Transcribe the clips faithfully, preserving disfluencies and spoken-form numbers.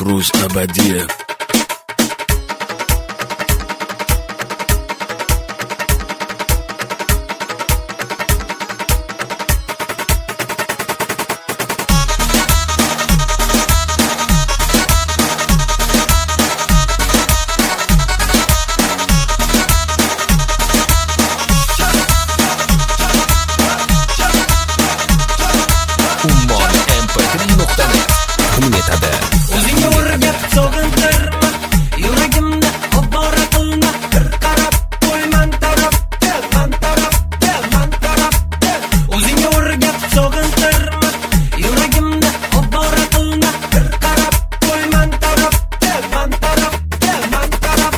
Cruz Abadiyev. Ummon em pe tri nuqta net taqdim etadi. O'zingga o'rgab sog'intirma, yuragimda obbora qilma, bir qarab qo'yman tarafga, man tarafga, man tarafga. O'zingga o'rgab sog'intirma, yuragimda obbora qilma, bir qarab qo'yman tarafga, man tarafga, man tarafga.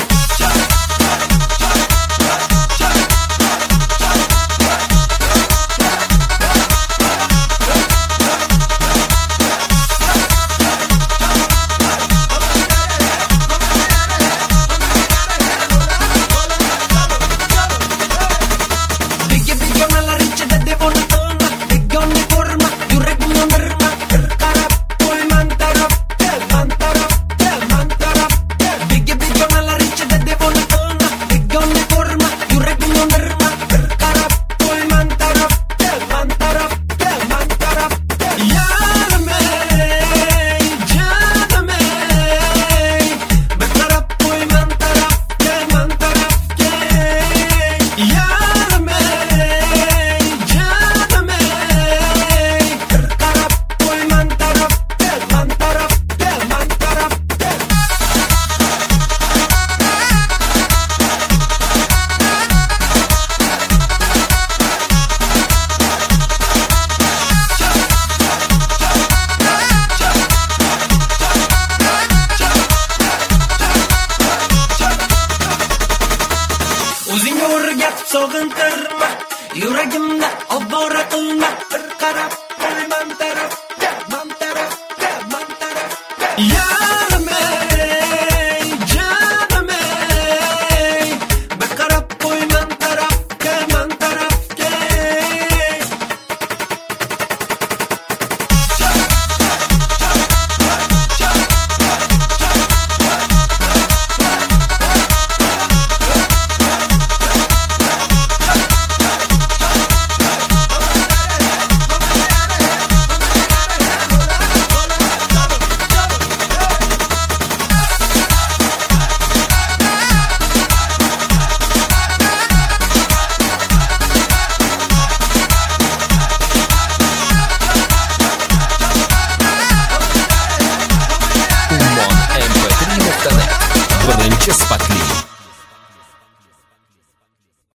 O'zingga o'rgab sog'intirma, yuragimda obbora qilma, bir qarab qo'yman tarafga, man tarafga, man tarafga. Yarim ey, janim ey, bir qarab qo'yman tarafga, man tarafga. Ummon em pe tri nuqta net birinchi sifatga